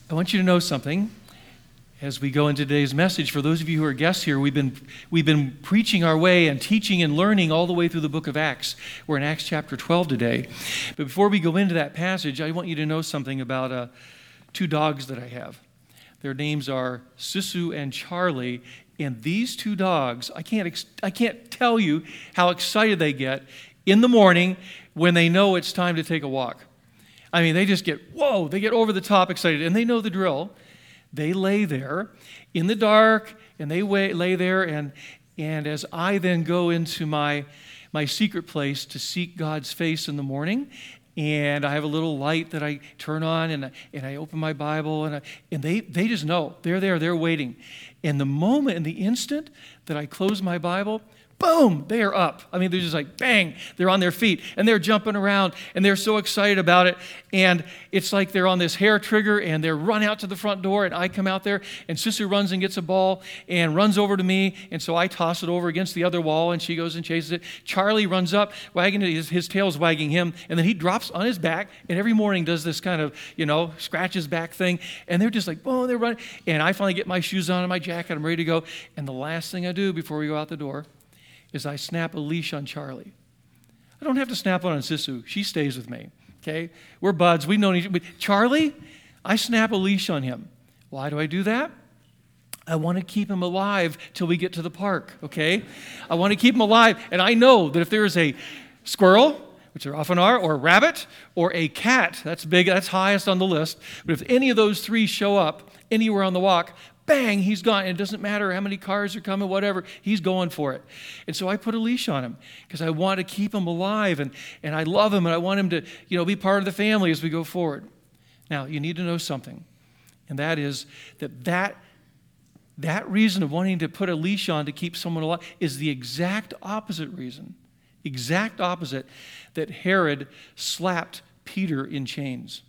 I want you to know something as we go into today's message. For those of you who are guests here, we've been preaching our way and teaching and learning all the way through the book of Acts. We're in Acts chapter 12 today. But before we go into that passage, I want you to know something about two dogs that I have. Their names are Sisu and Charlie. And these two dogs, I can't tell you how excited they get in the morning when they know it's time to take a walk. I mean, they just get over the top excited, and they know the drill. They lay there in the dark, and they lay there, and as I then go into my secret place to seek God's face in the morning, and I have a little light that I turn on, and I open my Bible, and they just know. They're there, they're waiting. And the instant that I close my Bible, boom, they are up. I mean, they're just like, bang, they're on their feet, and they're jumping around, and they're so excited about it, and it's like they're on this hair trigger, and they're run out to the front door, and I come out there, and Sister runs and gets a ball, and runs over to me, and so I toss it over against the other wall, and she goes and chases it. Charlie runs up, wagging his tail's wagging him, and then he drops on his back, and every morning does this kind of, scratch his back thing, and they're just like, boom, they're running, and I finally get my shoes on and my jacket, I'm ready to go, and the last thing I do before we go out the door is I snap a leash on Charlie. I don't have to snap one on Sisu. She stays with me, okay? We're buds. We've known each other. Charlie, I snap a leash on him. Why do I do that? I want to keep him alive till we get to the park, okay? I want to keep him alive. And I know that if there is a squirrel, which there often are, or a rabbit, or a cat, that's big, that's highest on the list. But if any of those three show up anywhere on the walk, bang, he's gone. And it doesn't matter how many cars are coming, whatever, he's going for it. And so I put a leash on him because I want to keep him alive, and I love him, and I want him to, be part of the family as we go forward. Now, you need to know something, and that is that reason of wanting to put a leash on to keep someone alive is the exact opposite reason, that Herod slapped Peter in chains.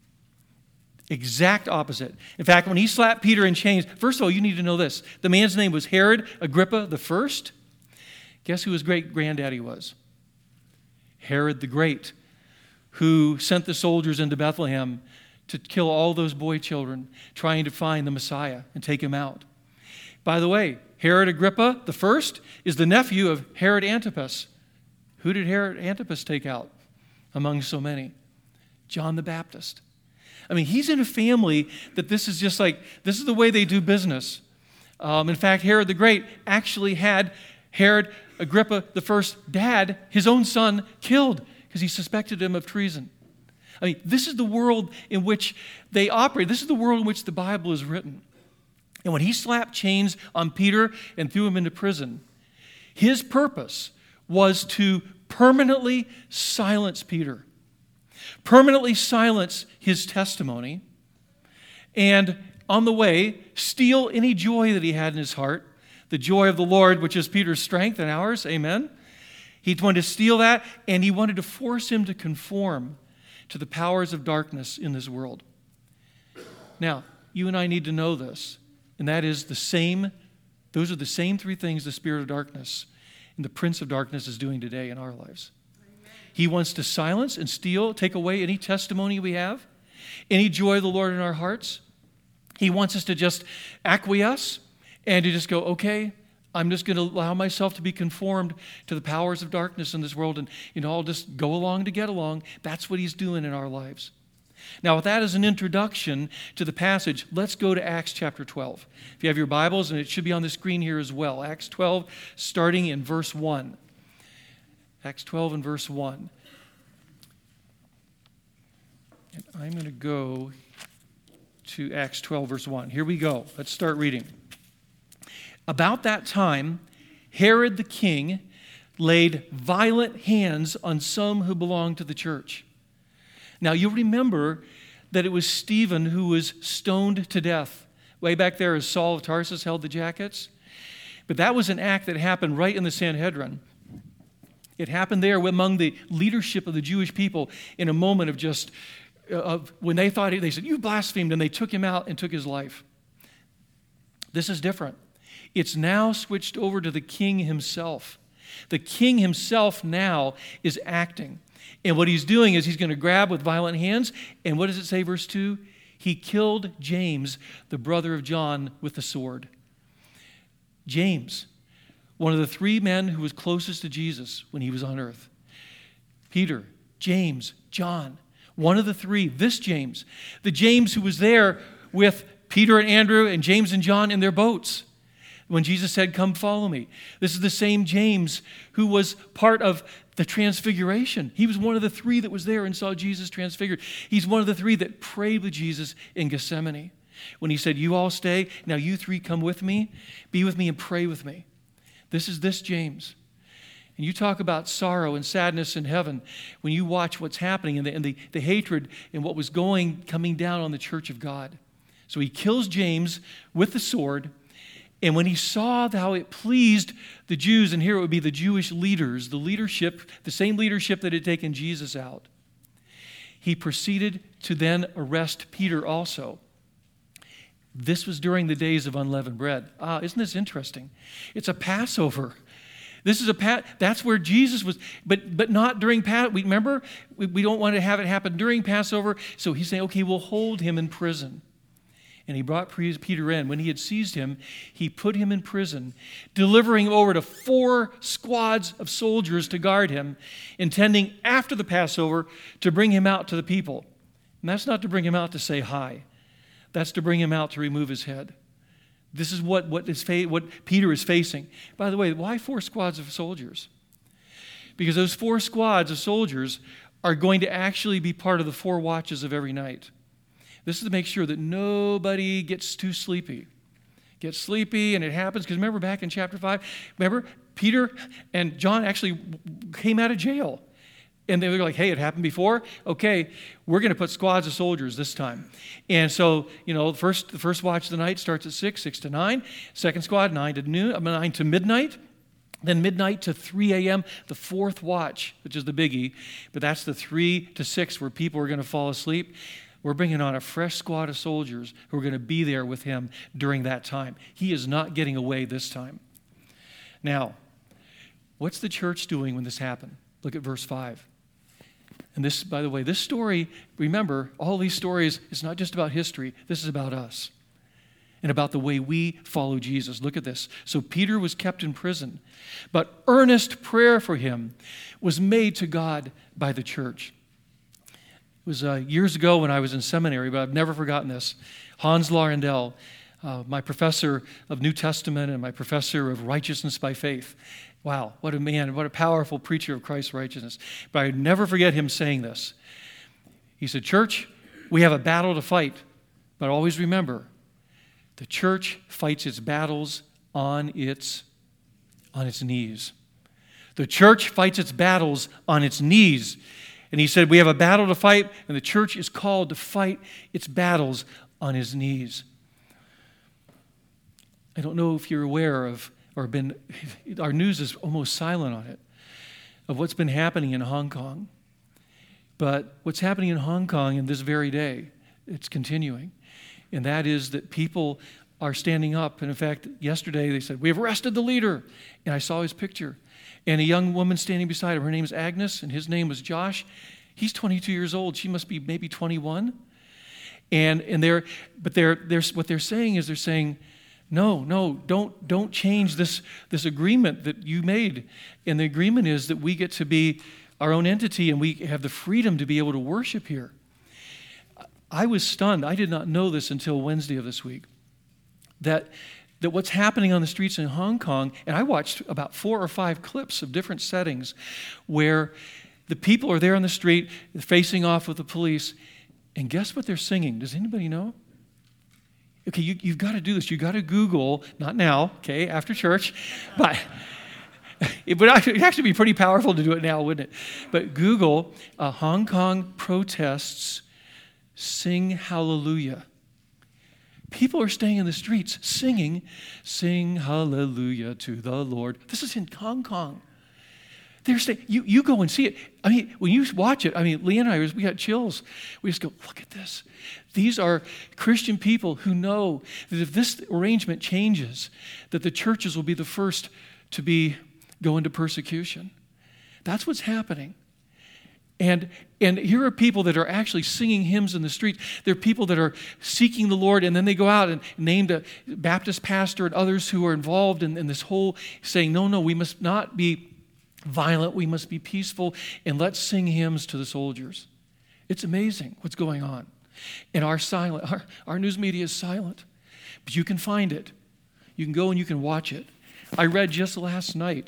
Exact opposite. In fact, when he slapped Peter in chains, first of all, you need to know this. The man's name was Herod Agrippa the First. Guess who his great-granddaddy was? Herod the Great, who sent the soldiers into Bethlehem to kill all those boy children, trying to find the Messiah and take him out. By the way, Herod Agrippa the First is the nephew of Herod Antipas. Who did Herod Antipas take out among so many? John the Baptist. I mean, he's in a family that this is the way they do business. In fact, Herod the Great actually had Herod Agrippa the First dad, his own son, killed because he suspected him of treason. I mean, this is the world in which they operate. This is the world in which the Bible is written. And when he slapped chains on Peter and threw him into prison, his purpose was to permanently silence Peter. Permanently silence his testimony, and on the way, steal any joy that he had in his heart, the joy of the Lord, which is Peter's strength and ours, amen? He wanted to steal that, and he wanted to force him to conform to the powers of darkness in this world. Now, you and I need to know this, and that is those are the same three things the spirit of darkness and the prince of darkness is doing today in our lives. He wants to silence and steal, take away any testimony we have, any joy of the Lord in our hearts. He wants us to just acquiesce and to just go, okay, I'm just going to allow myself to be conformed to the powers of darkness in this world, and I'll just go along to get along. That's what he's doing in our lives. Now, with that as an introduction to the passage, let's go to Acts chapter 12. If you have your Bibles, and it should be on the screen here as well, Acts 12, starting in verse 1. Acts 12 and verse 1. And I'm going to go to Acts 12, verse 1. Here we go. Let's start reading. About that time, Herod the king laid violent hands on some who belonged to the church. Now, you'll remember that it was Stephen who was stoned to death. Way back there as Saul of Tarsus held the jackets. But that was an act that happened right in the Sanhedrin. It happened there among the leadership of the Jewish people in a moment of just, when they said, you blasphemed, and they took him out and took his life. This is different. It's now switched over to the king himself. The king himself now is acting. And what he's doing is he's going to grab with violent hands, and what does it say, verse 2? He killed James, the brother of John, with the sword. James, one of the three men who was closest to Jesus when he was on earth. Peter, James, John, one of the three, this James, the James who was there with Peter and Andrew and James and John in their boats when Jesus said, "Come follow me." This is the same James who was part of the transfiguration. He was one of the three that was there and saw Jesus transfigured. He's one of the three that prayed with Jesus in Gethsemane when he said, "You all stay, now you three come with me, be with me and pray with me." This is this James. And you talk about sorrow and sadness in heaven when you watch what's happening and the hatred and what was coming down on the church of God. So he kills James with the sword. And when he saw how it pleased the Jews, and here it would be the Jewish leaders, the leadership, the same leadership that had taken Jesus out, he proceeded to then arrest Peter also. This was during the days of unleavened bread. Isn't this interesting? It's a Passover. This is that's where Jesus was, but not during Passover. Remember, we don't want to have it happen during Passover. So he's saying, okay, we'll hold him in prison. And he brought Peter in. When he had seized him, he put him in prison, delivering him over to 4 squads of soldiers to guard him, intending after the Passover to bring him out to the people. And that's not to bring him out to say hi. That's to bring him out to remove his head. This is what Peter is facing. By the way, why 4 squads of soldiers? Because those 4 squads of soldiers are going to actually be part of the 4 watches of every night. This is to make sure that nobody gets too sleepy. Gets sleepy, and it happens, because remember back in chapter 5, remember Peter and John actually came out of jail. And they were like, hey, it happened before? Okay, we're going to put squads of soldiers this time. And so, the first watch of the night starts at 6 to 9. Second squad, 9 to midnight. Then midnight to 3 a.m., the 4th watch, which is the biggie. But that's the 3 to 6 where people are going to fall asleep. We're bringing on a fresh squad of soldiers who are going to be there with him during that time. He is not getting away this time. Now, what's the church doing when this happened? Look at verse 5. And this, by the way, this story, remember, all these stories, it's not just about history. This is about us and about the way we follow Jesus. Look at this. So Peter was kept in prison, but earnest prayer for him was made to God by the church. It was years ago when I was in seminary, but I've never forgotten this. Hans Laurendel, my professor of New Testament and my professor of righteousness by faith. Wow, what a man, what a powerful preacher of Christ's righteousness. But I never forget him saying this. He said, church, we have a battle to fight, but always remember, the church fights its battles on its knees. The church fights its battles on its knees. And he said, we have a battle to fight, and the church is called to fight its battles on his knees. I don't know if you're aware of, our news is almost silent on it, of what's been happening in Hong Kong. But what's happening in Hong Kong in this very day, it's continuing. And that is that people are standing up. And in fact, yesterday they said, we have arrested the leader. And I saw his picture. And a young woman standing beside him, her name is Agnes, and his name was Josh. He's 22 years old. She must be maybe 21. What they're saying is they're saying, no, don't change this agreement that you made. And the agreement is that we get to be our own entity and we have the freedom to be able to worship here. I was stunned. I did not know this until Wednesday of this week. That what's happening on the streets in Hong Kong, and I watched about 4 or 5 clips of different settings where the people are there on the street facing off with the police, and guess what they're singing? Does anybody know? Okay, you've got to do this. You've got to Google, not now, okay, after church, but it would actually be pretty powerful to do it now, wouldn't it? But Google Hong Kong protests sing hallelujah. People are staying in the streets singing, sing hallelujah to the Lord. This is in Hong Kong. They're saying, you go and see it. I mean, when you watch it, Leah and I, we got chills. We just go, look at this. These are Christian people who know that if this arrangement changes, that the churches will be the first to go into persecution. That's what's happening. And here are people that are actually singing hymns in the streets. There are people that are seeking the Lord, and then they go out and named a Baptist pastor and others who are involved in this whole saying, no, we must not be violent, we must be peaceful, and let's sing hymns to the soldiers. It's amazing what's going on. And our news media is silent, but you can find it. You can go and you can watch it. I read just last night,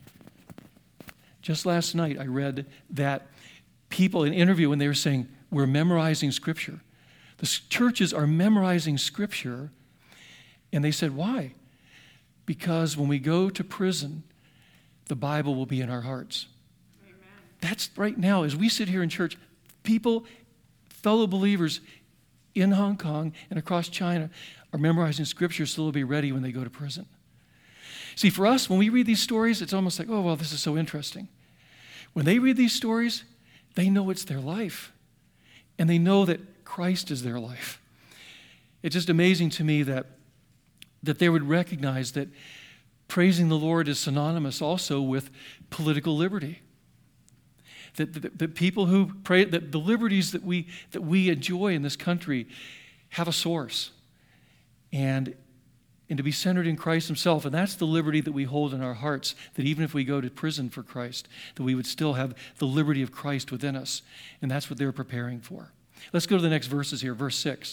I read that people in an interview when they were saying, we're memorizing Scripture. The churches are memorizing Scripture, and they said, why? Because when we go to prison, the Bible will be in our hearts. Amen. That's right now, as we sit here in church, people, fellow believers in Hong Kong and across China are memorizing Scripture so they'll be ready when they go to prison. See, for us, when we read these stories, it's almost like, oh, well, this is so interesting. When they read these stories, they know it's their life, and they know that Christ is their life. It's just amazing to me that they would recognize that praising the Lord is synonymous also with political liberty. That people who pray, that the liberties that we enjoy in this country have a source, and to be centered in Christ himself. And that's the liberty that we hold in our hearts, that even if we go to prison for Christ, that we would still have the liberty of Christ within us. And that's what they're preparing for. Let's go to the next verses here, verse 6.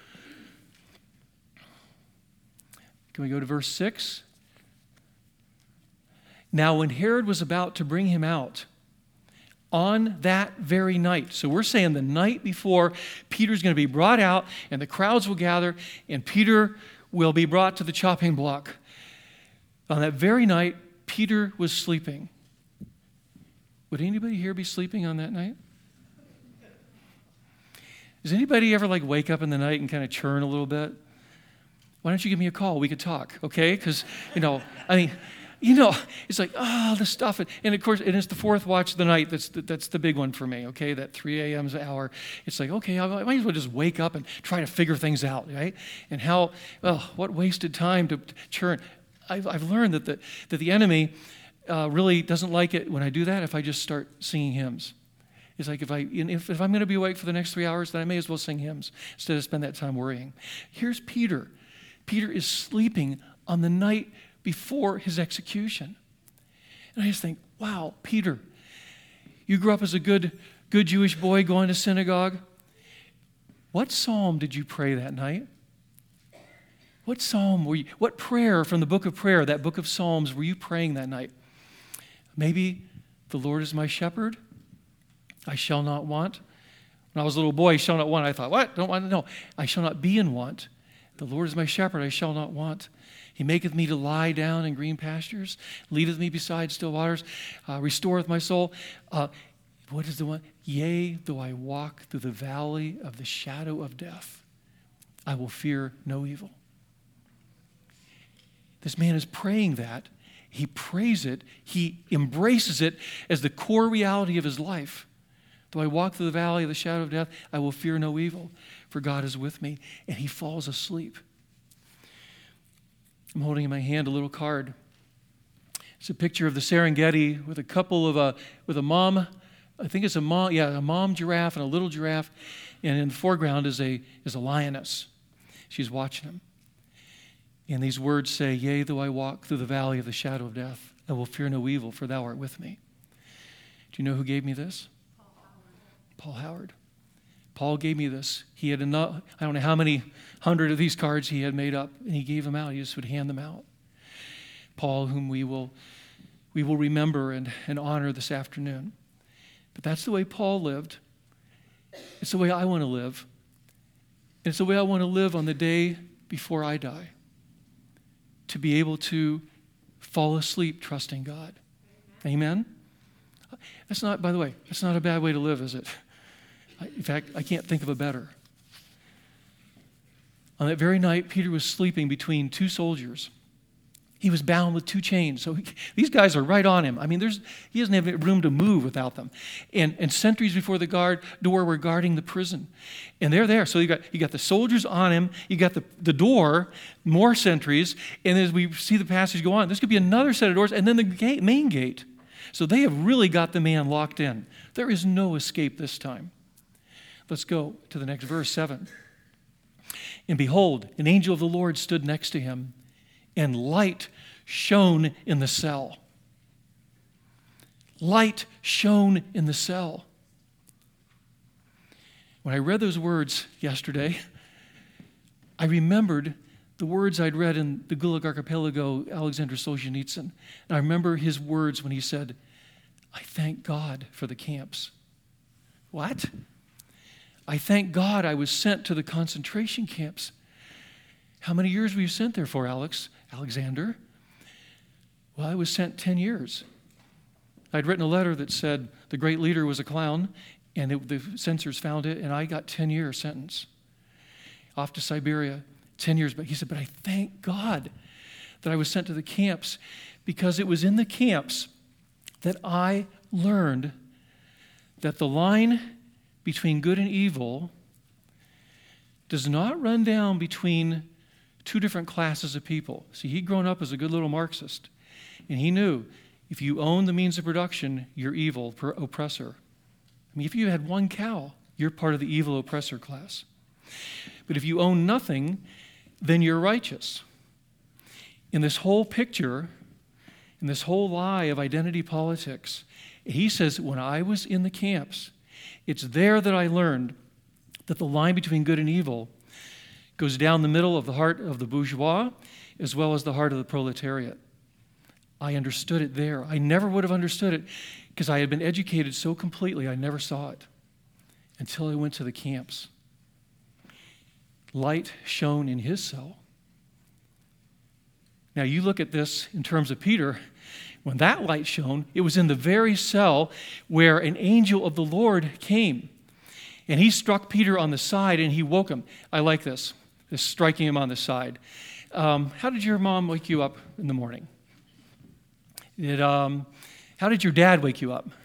Can we go to verse 6? Now, when Herod was about to bring him out, on that very night, so we're saying the night before Peter's going to be brought out, and the crowds will gather, and Peter will be brought to the chopping block. On that very night, Peter was sleeping. Would anybody here be sleeping on that night? Does anybody ever wake up in the night and kind of churn a little bit? Why don't you give me a call? We could talk, okay? Because, it's like, the stuff. And of course, and it's the fourth watch of the night. That's the big one for me, okay? That 3 a.m. hour. It's like, okay, I might as well just wake up and try to figure things out, right? And what wasted time to churn. I've learned that the enemy really doesn't like it when I do that if I just start singing hymns. It's like if I'm going to be awake for the next 3 hours, then I may as well sing hymns instead of spend that time worrying. Here's Peter. Peter is sleeping on the night before his execution. And I just think, wow, Peter, you grew up as a good Jewish boy going to synagogue. What psalm did you pray that night? What prayer from the book of prayer, that book of Psalms, were you praying that night? Maybe the Lord is my shepherd, I shall not want. When I was a little boy, I shall not want. I thought, what? Don't want to know. I shall not be in want. The Lord is my shepherd, I shall not want. He maketh me to lie down in green pastures, leadeth me beside still waters, restoreth my soul. What is the one? Yea, though I walk through the valley of the shadow of death, I will fear no evil. This man is praying that. He prays it. He embraces it as the core reality of his life. Though I walk through the valley of the shadow of death, I will fear no evil, for God is with me. And he falls asleep. I'm holding in my hand a little card. It's a picture of the Serengeti with a couple of with a mom. I think it's a mom giraffe and a little giraffe, and in the foreground is a lioness. She's watching them. And these words say, "Yea, though I walk through the valley of the shadow of death, I will fear no evil, for thou art with me." Do you know who gave me this? Paul Howard. Paul gave me this. He had enough, I don't know how many hundred of these cards he had made up, and he gave them out. He just would hand them out. Paul, whom we will remember and honor this afternoon. But that's the way Paul lived. It's the way I want to live. And it's the way I want to live on the day before I die. To be able to fall asleep trusting God. Amen? That's not, by the way, that's not a bad way to live, is it? In fact, I can't think of a better. On that very night, Peter was sleeping between two soldiers. He was bound with two chains. So these guys are right on him. I mean, he doesn't have room to move without them. And sentries before the door were guarding the prison. And they're there. So you got the soldiers on him. You got the door, more sentries. And as we see the passage go on, this could be another set of doors. And then the main gate. So they have really got the man locked in. There is no escape this time. Let's go to the next verse, 7. And behold, an angel of the Lord stood next to him, and light shone in the cell. Light shone in the cell. When I read those words yesterday, I remembered the words I'd read in the Gulag Archipelago, Alexander Solzhenitsyn. And I remember his words when he said, I thank God for the camps. What? I thank God I was sent to the concentration camps. How many years were you sent there for, Alexander? Well, I was sent 10 years. I'd written a letter that said the great leader was a clown, and the censors found it, and I got 10-year sentence. Off to Siberia, 10 years. But he said, but I thank God that I was sent to the camps, because it was in the camps that I learned that the line between good and evil does not run down between two different classes of people. See, he'd grown up as a good little Marxist, and he knew if you own the means of production, you're evil, oppressor. I mean, if you had one cow, you're part of the evil oppressor class. But if you own nothing, then you're righteous. In this whole picture, in this whole lie of identity politics, he says, when I was in the camps, it's there that I learned that the line between good and evil goes down the middle of the heart of the bourgeois as well as the heart of the proletariat. I understood it there. I never would have understood it because I had been educated so completely, I never saw it until I went to the camps. Light shone in his cell. Now you look at this in terms of Peter. When that light shone, it was in the very cell where an angel of the Lord came. And he struck Peter on the side and he woke him. I like this striking him on the side. How did your mom wake you up in the morning? How did your dad wake you up?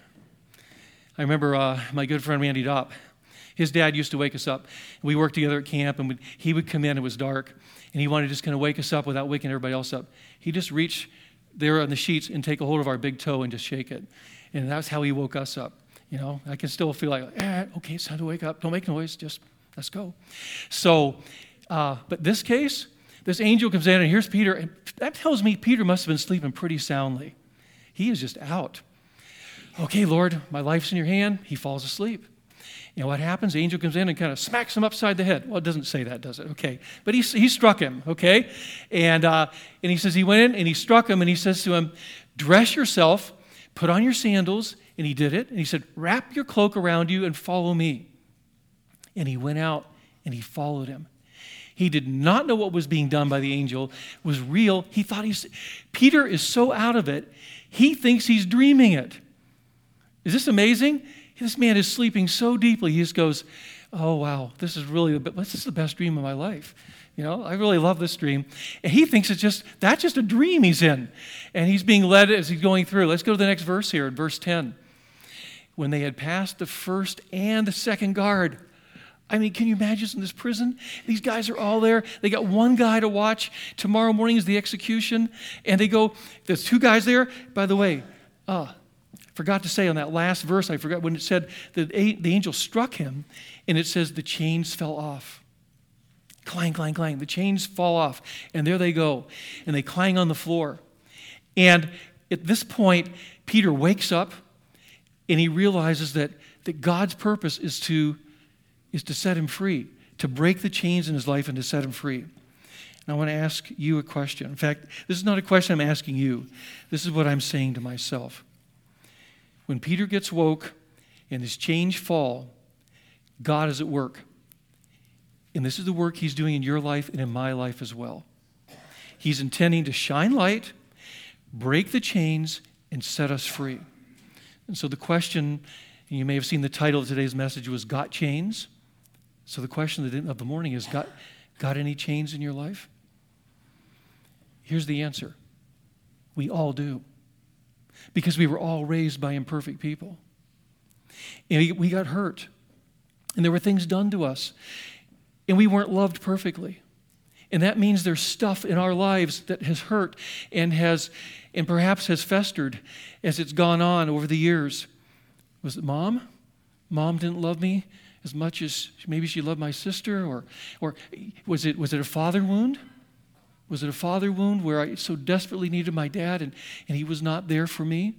I remember my good friend Randy Dopp. His dad used to wake us up. We worked together at camp, and he would come in, it was dark, and he wanted to just kind of wake us up without waking everybody else up. He'd just reach there on the sheets and take a hold of our big toe and just shake it. And that's how he woke us up. You know, I can still feel like, okay, it's time to wake up. Don't make noise, just let's go. So, but this case, this angel comes in, and here's Peter, and that tells me Peter must have been sleeping pretty soundly. He is just out. Okay, Lord, my life's in your hand. He falls asleep. You know what happens? The angel comes in and kind of smacks him upside the head. Well, it doesn't say that, does it? Okay. But he struck him, okay? And he says he went in and he struck him and he says to him, dress yourself, put on your sandals. And he did it. And he said, wrap your cloak around you and follow me. And he went out and he followed him. He did not know what was being done by the angel. It was real. He thought Peter is so out of it, he thinks he's dreaming it. Is this amazing? This man is sleeping so deeply. He just goes, oh, wow, this is the best dream of my life. You know, I really love this dream. And he thinks that's just a dream he's in. And he's being led as he's going through. Let's go to the next verse here, in verse 10. When they had passed the first and the second guard. I mean, can you imagine in this prison? These guys are all there. They got one guy to watch. Tomorrow morning is the execution. And there's two guys there. By the way, forgot to say on that last verse, I forgot when it said that the angel struck him, and it says the chains fell off. Clang, clang, clang. The chains fall off, and there they go, and they clang on the floor. And at this point, Peter wakes up, and he realizes that God's purpose is to set him free, to break the chains in his life and to set him free. And I want to ask you a question. In fact, this is not a question I'm asking you. This is what I'm saying to myself. When Peter gets woke and his chains fall, God is at work. And this is the work he's doing in your life and in my life as well. He's intending to shine light, break the chains, and set us free. And so the question, and you may have seen the title of today's message was Got Chains? So the question of the morning is, got any chains in your life? Here's the answer. We all do. Because we were all raised by imperfect people. And we got hurt. And there were things done to us. And we weren't loved perfectly. And that means there's stuff in our lives that has hurt and perhaps has festered as it's gone on over the years. Was it mom? Mom didn't love me as much as maybe she loved my sister, or was it a father wound? Was it a father wound where I so desperately needed my dad and he was not there for me?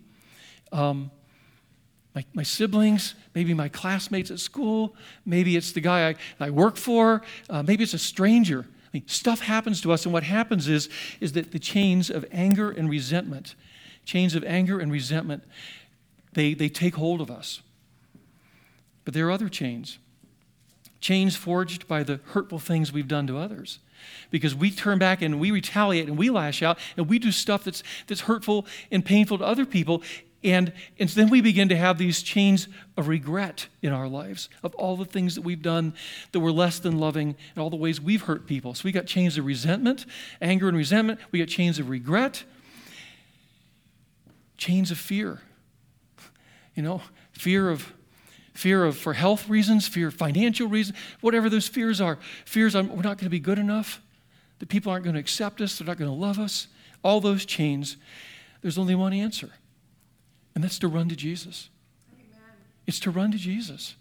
My siblings, maybe my classmates at school, maybe it's the guy I work for, maybe it's a stranger. I mean, stuff happens to us, and what happens is that the chains of anger and resentment, they take hold of us. But there are other chains forged by the hurtful things we've done to others. Because we turn back and we retaliate and we lash out and we do stuff that's hurtful and painful to other people. And then we begin to have these chains of regret in our lives of all the things that we've done that were less than loving and all the ways we've hurt people. So we got chains of resentment, anger and resentment. We got chains of regret, chains of fear. Fear of for health reasons, fear of financial reasons, whatever those fears are. Fears we're not going to be good enough, that people aren't going to accept us, they're not going to love us. All those chains, there's only one answer. And that's to run to Jesus. Amen. It's to run to Jesus.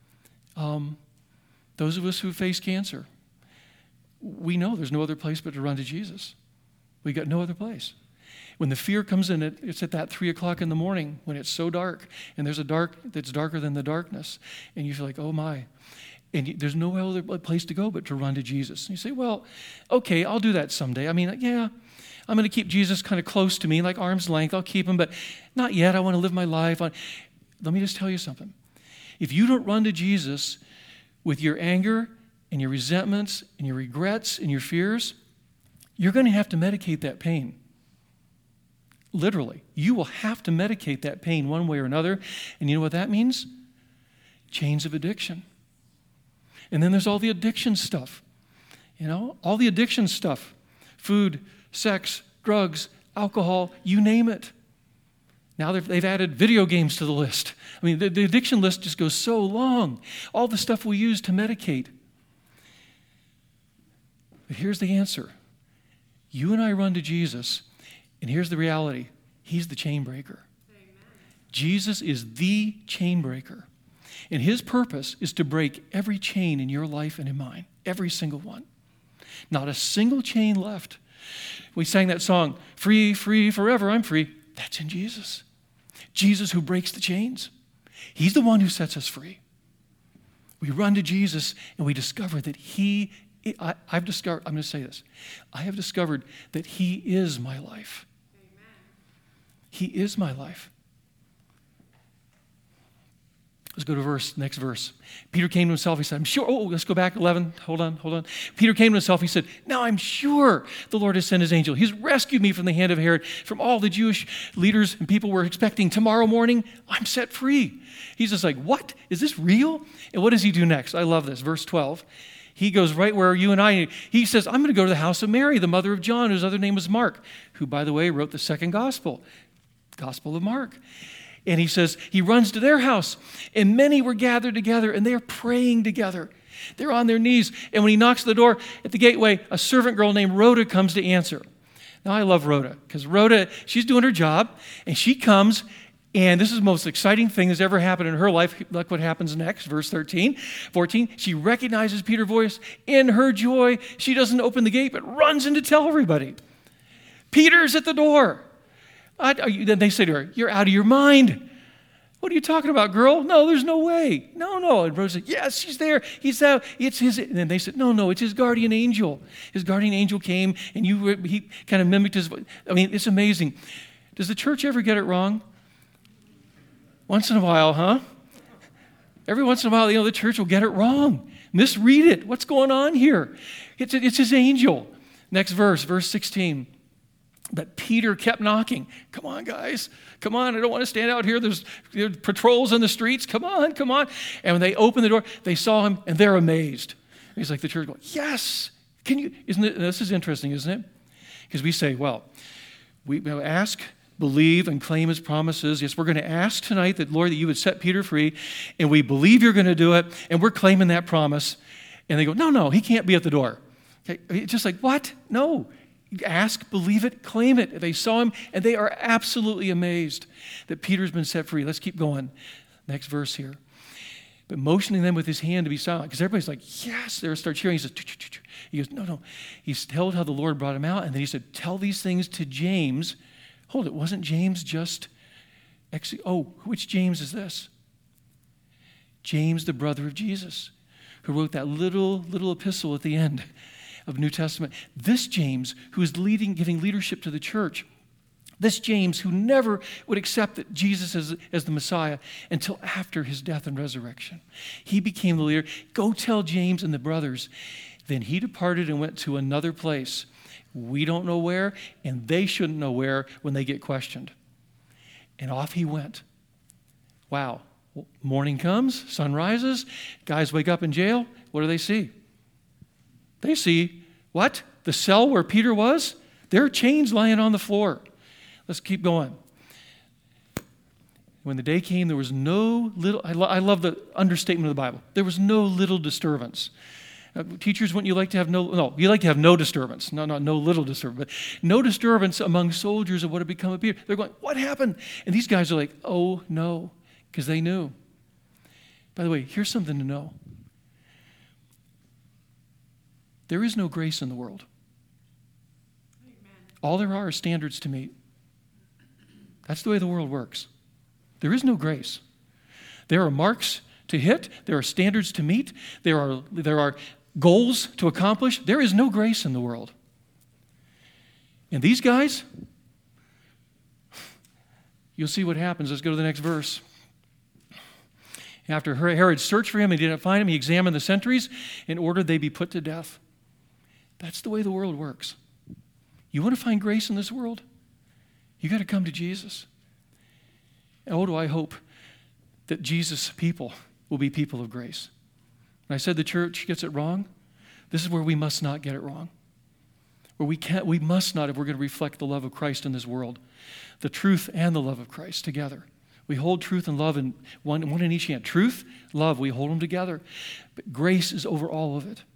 Those of us who face cancer, we know there's no other place but to run to Jesus. We got no other place. When the fear comes in, it's at that 3 o'clock in the morning when it's so dark, and there's a dark that's darker than the darkness, and you feel like, oh my. And there's no other place to go but to run to Jesus. And you say, well, okay, I'll do that someday. I mean, yeah, I'm going to keep Jesus kind of close to me, like arm's length. I'll keep him, but not yet. I want to live my life. Let me just tell you something. If you don't run to Jesus with your anger and your resentments and your regrets and your fears, you're going to have to medicate that pain. Literally. You will have to medicate that pain one way or another. And you know what that means? Chains of addiction. And then there's all the addiction stuff. All the addiction stuff. Food, sex, drugs, alcohol, you name it. Now they've added video games to the list. I mean, the addiction list just goes so long. All the stuff we use to medicate. But here's the answer. You and I run to Jesus, and here's the reality. He's the chain breaker. Amen. Jesus is the chain breaker. And his purpose is to break every chain in your life and in mine. Every single one. Not a single chain left. We sang that song, free, free, forever, I'm free. That's in Jesus. Jesus who breaks the chains. He's the one who sets us free. We run to Jesus and we discover that I'm going to say this. I have discovered that he is my life. Amen. He is my life. Let's go to next verse. Peter came to himself. He said, I'm sure. Oh, let's go back 11. Hold on. Peter came to himself. He said, now I'm sure the Lord has sent his angel. He's rescued me from the hand of Herod, from all the Jewish leaders and people were expecting. Tomorrow morning, I'm set free. He's just like, what? Is this real? And what does he do next? I love this. Verse 12. He goes right where you and I, he says, I'm going to go to the house of Mary, the mother of John, whose other name was Mark, who, by the way, wrote the second gospel, Gospel of Mark. And he says, he runs to their house, and many were gathered together, and they are praying together. They're on their knees. And when he knocks at the door at the gateway, a servant girl named Rhoda comes to answer. Now, I love Rhoda, because Rhoda, she's doing her job, and she comes, and this is the most exciting thing that's ever happened in her life. Look what happens next, verse 14. She recognizes Peter's voice. In her joy, she doesn't open the gate, but runs in to tell everybody. Peter's at the door. Then they say to her, you're out of your mind. What are you talking about, girl? No, there's no way. No. And Rose said, yes, she's there. He's out. It's his. And then they said, no, it's his guardian angel. His guardian angel came, and he kind of mimicked his voice. I mean, it's amazing. Does the church ever get it wrong? Once in a while, huh? Every once in a while, the church will get it wrong. Misread it. What's going on here? It's his angel. Next verse 16. But Peter kept knocking. Come on, guys. Come on. I don't want to stand out here. There's patrols on the streets. Come on. And when they opened the door, they saw him, and they're amazed. He's like the church going, yes. This is interesting, isn't it? Because we say, well, we ask, believe, and claim his promises. Yes, we're going to ask tonight that, Lord, that you would set Peter free, and we believe you're going to do it, and we're claiming that promise. And they go, no, he can't be at the door. Okay, just like, what? No. Ask, believe it, claim it. They saw him, and they are absolutely amazed that Peter's been set free. Let's keep going. Next verse here. But motioning them with his hand to be silent, because everybody's like, yes, they start cheering. He says, "Ch-ch-ch-ch." He goes, no. He told how the Lord brought him out, and then he said, tell these things to James. Hold it, wasn't James just, which James is this? James, the brother of Jesus, who wrote that little epistle at the end of New Testament. This James, who is giving leadership to the church. This James, who never would accept that Jesus as the Messiah until after his death and resurrection. He became the leader. Go tell James and the brothers. Then he departed and went to another place. We don't know where, and they shouldn't know where when they get questioned. And off he went. Wow. Morning comes, sun rises, guys wake up in jail. What do they see? They see, what? The cell where Peter was? There are chains lying on the floor. Let's keep going. When the day came, there was no little, I love the understatement of the Bible. There was no little disturbance. Teachers, wouldn't you like to have you like to have no disturbance. No little disturbance. But no disturbance among soldiers of what had become of Peter. They're going, what happened? And these guys are like, oh no, because they knew. By the way, here's something to know. There is no grace in the world. Amen. All there are standards to meet. That's the way the world works. There is no grace. There are marks to hit. There are standards to meet. There are goals to accomplish. There is no grace in the world. And these guys, you'll see what happens. Let's go to the next verse. After Herod searched for him and didn't find him, he examined the sentries and ordered they be put to death. That's the way the world works. You want to find grace in this world? You got to come to Jesus. And oh, do I hope that Jesus' people will be people of grace. When I said the church gets it wrong, this is where we must not get it wrong. Where we must not, if we're going to reflect the love of Christ in this world, the truth and the love of Christ together. We hold truth and love in one in each hand. Truth, love, we hold them together. But grace is over all of it.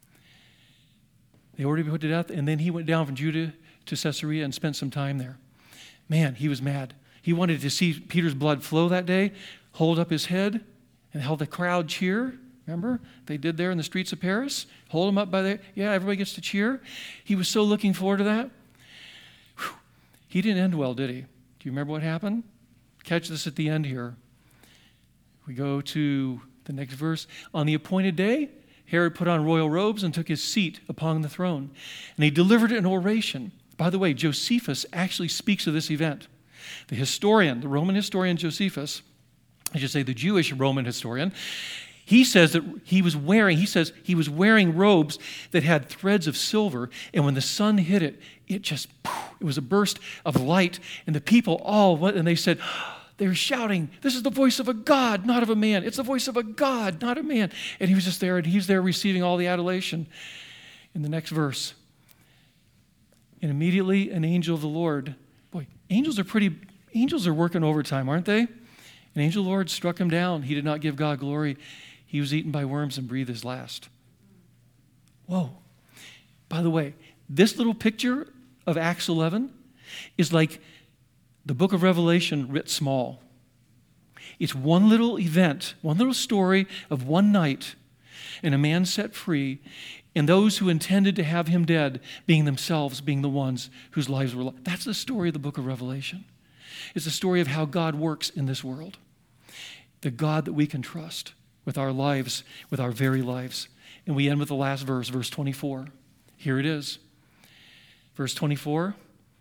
They ordered to be put to death, and then he went down from Judah to Caesarea and spent some time there. Man, he was mad. He wanted to see Peter's blood flow that day, hold up his head, and held the crowd cheer. Remember? They did there in the streets of Paris. Hold him up by the, everybody gets to cheer. He was so looking forward to that. Whew. He didn't end well, did he? Do you remember what happened? Catch this at the end here. We go to the next verse. On the appointed day, Herod put on royal robes and took his seat upon the throne. And he delivered an oration. By the way, Josephus actually speaks of this event. The historian, the Roman historian Josephus, I should say the Jewish Roman historian, he says that he was wearing robes that had threads of silver, and when the sun hit it, it was a burst of light, and the people all went, and they were shouting, this is the voice of a God, not of a man. It's the voice of a God, not a man. And he was just there, and he's there receiving all the adulation. In the next verse, and immediately an angel of the Lord, angels are working overtime, aren't they? An angel of the Lord struck him down. He did not give God glory. He was eaten by worms and breathed his last. Whoa. By the way, this little picture of Acts 11 is like the book of Revelation writ small. It's one little event, one little story of one night, and a man set free, and those who intended to have him dead being the ones whose lives were lost. That's the story of the book of Revelation. It's the story of how God works in this world. The God that we can trust with our lives, with our very lives. And we end with the last verse, verse 24. Here it is. Verse 24.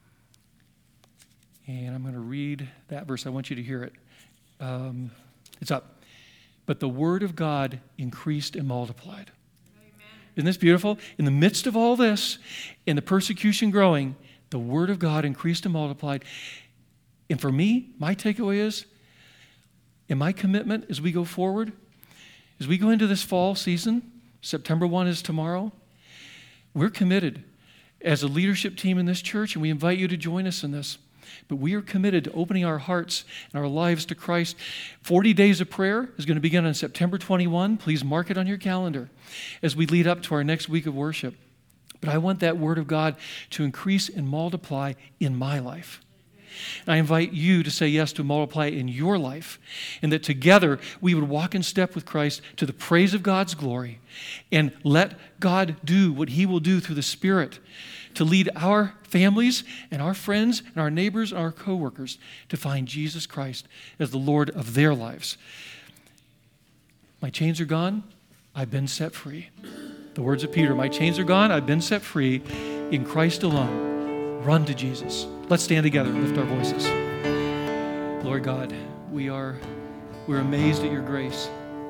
And I'm going to read that verse. I want you to hear it. It's up. But the word of God increased and multiplied. Amen. Isn't this beautiful? In the midst of all this, in the persecution growing, the word of God increased and multiplied. And for me, my takeaway is, and my commitment as we go forward, as we go into this fall season, September 1 is tomorrow, we're committed as a leadership team in this church, and we invite you to join us in this. But we are committed to opening our hearts and our lives to Christ. 40 days of prayer is going to begin on September 21. Please mark it on your calendar as we lead up to our next week of worship. But I want that word of God to increase and multiply in my life. I invite you to say yes to multiply in your life, and that together we would walk in step with Christ to the praise of God's glory, and let God do what He will do through the Spirit to lead our families and our friends and our neighbors and our coworkers to find Jesus Christ as the Lord of their lives. My chains are gone. I've been set free. The words of Peter, my chains are gone. I've been set free in Christ alone. Run to Jesus. Let's stand together and lift our voices. Lord God, we're amazed at your grace.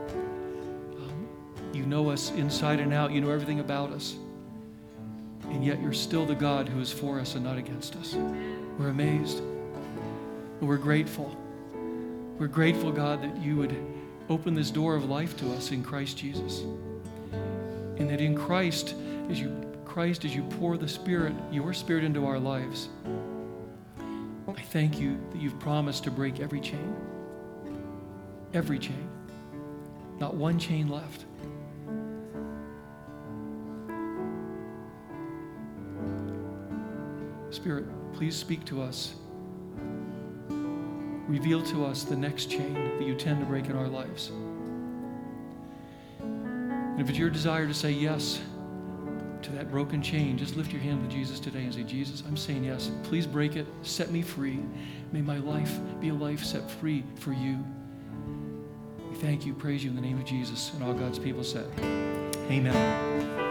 You know us inside and out. You know everything about us. And yet you're still the God who is for us and not against us. We're amazed. And we're grateful. We're grateful, God, that you would open this door of life to us in Christ Jesus. And that in Christ, as you pour the Spirit, your Spirit into our lives, I thank you that you've promised to break every chain. Every chain. Not one chain left. Spirit, please speak to us. Reveal to us the next chain that you tend to break in our lives. And if it's your desire to say yes to that broken chain, just lift your hand to Jesus today and say, Jesus, I'm saying yes. Please break it. Set me free. May my life be a life set free for you. We thank you, praise you in the name of Jesus. And all God's people said, amen.